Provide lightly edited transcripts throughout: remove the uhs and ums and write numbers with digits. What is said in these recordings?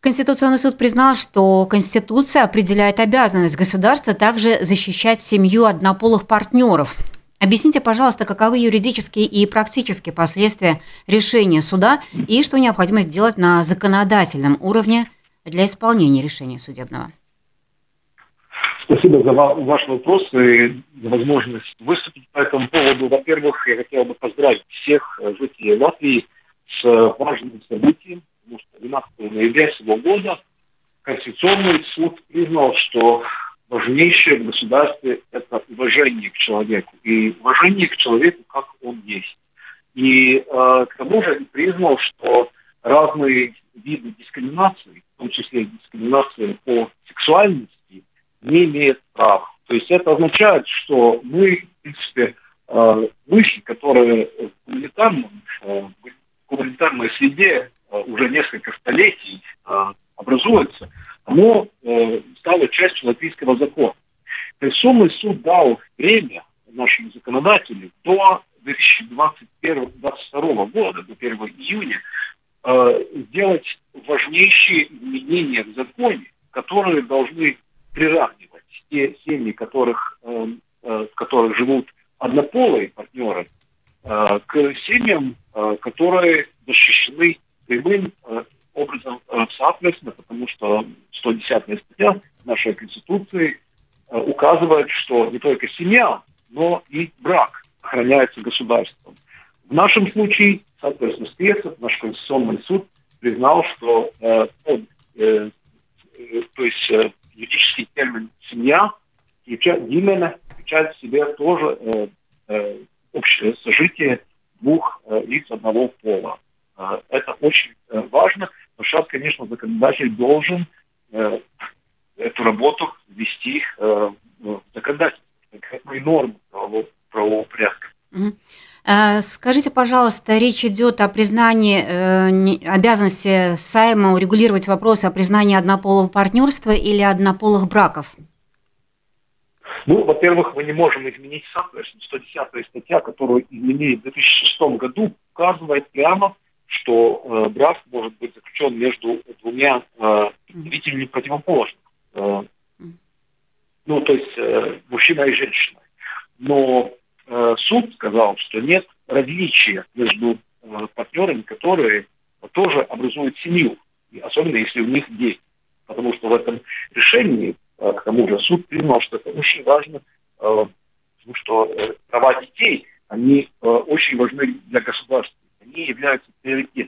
Конституционный суд признал, что Конституция определяет обязанность государства также защищать семью однополых партнеров. Объясните, пожалуйста, каковы юридические и практические последствия решения суда и что необходимо сделать на законодательном уровне для исполнения решения судебного. Спасибо за ваш вопрос и за возможность выступить по этому поводу. Во-первых, я хотел бы поздравить всех жителей Латвии с важным событием, потому что 12 ноября сего года Конституционный суд признал, что важнейшее в государстве – это уважение к человеку. И уважение к человеку, как он есть. И к тому же признал, что разные виды дискриминации, в том числе дискриминация по сексуальности, не имеет права. То есть это означает, что мы, в принципе, мысли, которые в гуманитарной среде уже несколько столетий образуются, оно стало частью латвийского закона. Конституционный суд дал время нашим законодателям до 2022 года, до 1 июня, сделать важнейшие изменения в законе, которые должны приравнивать те семьи, в которых живут однополые партнеры, к семьям, которые защищены прямым образом соответственно, потому что 110-я статья нашей Конституции указывает, что не только семья, но и брак охраняется государством. В нашем случае, соответственно, наш Конституционный суд признал, что юридический термин «семья» включает в себя тоже общее сожитие двух лиц одного пола. Это очень важно, но сейчас, конечно, законодатель должен эту работу ввести в законодательство, как нормы правового порядка. Скажите, пожалуйста, речь идет о признании обязанности Сайма урегулировать вопросы о признании однополого партнерства или однополых браков? Во-первых, мы не можем изменить сам, 110-я статья, которую изменили в 2006 году, указывает прямо, что брак может быть заключен между двумя представителями противоположных. То есть мужчина и женщина. Но суд сказал, что нет различия между партнерами, которые тоже образуют семью, особенно если у них дети. Потому что в этом решении, к тому же, суд признал, что это очень важно, потому что права детей, они очень важны для государства, они являются приоритетными.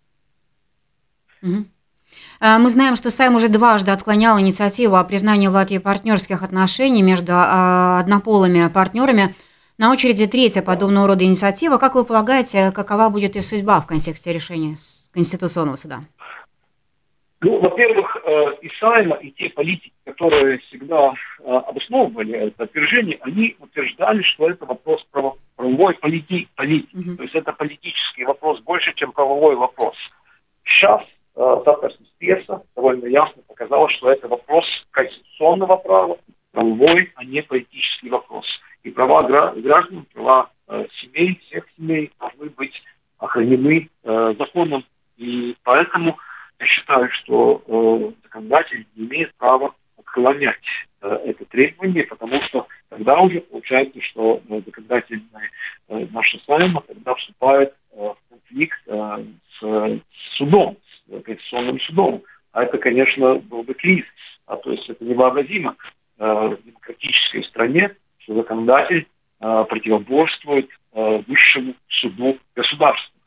Мы знаем, что Сайм уже дважды отклонял инициативу о признании в Латвии партнерских отношений между однополыми партнерами. На очереди третья подобного рода инициатива. Как вы полагаете, какова будет ее судьба в контексте решения Конституционного суда? Во-первых, и Сайма, и те политики, которые всегда обосновывали это движение, они утверждали, что это вопрос правовой политики. То есть это политический вопрос больше, чем правовой вопрос. Сейчас, соответственно, пресса довольно ясно показала, что это вопрос конституционного права, правовой, а не политический вопрос. И права граждан, права семей, всех семей должны быть охранены законом. И поэтому я считаю, что законодатель не имеет права отклонять это требование, потому что тогда уже получается, что законодательная наша Сайма тогда вступает в конфликт с судом, с Конституционным судом. А это, конечно, был бы кризис. То есть это невообразимо в демократической стране, что законодатель противоборствует высшему суду государства.